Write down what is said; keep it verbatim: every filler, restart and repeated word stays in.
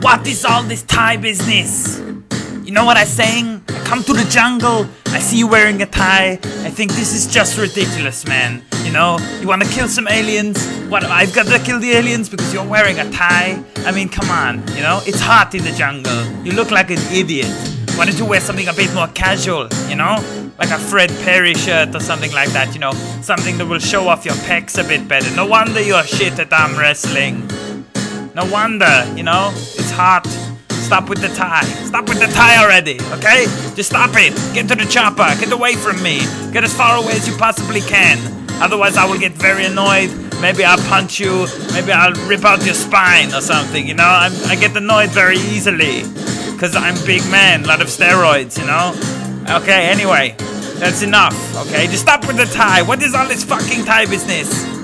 What is all this tie business? You know what I'm saying? I come to the jungle, I see you wearing a tie. I think this is just ridiculous, man. You know, you wanna kill some aliens? What, I've got to kill the aliens because you're wearing a tie? I mean, come on, you know? It's hot in the jungle. You look like an idiot. Why don't you wear something a bit more casual, you know? Like a Fred Perry shirt or something like that, you know? Something that will show off your pecs a bit better. No wonder you're shit at arm wrestling. No wonder, you know? It's hot. Stop with the tie. Stop with the tie already, okay? Just stop it. Get to the chopper. Get away from me. Get as far away as you possibly can. Otherwise, I will get very annoyed. Maybe I'll punch you. Maybe I'll rip out your spine or something, you know? I'm, I get annoyed very easily. Because I'm a big man. A lot of steroids, you know? Okay, anyway. That's enough, okay? Just stop with the tie. What is all this fucking tie business?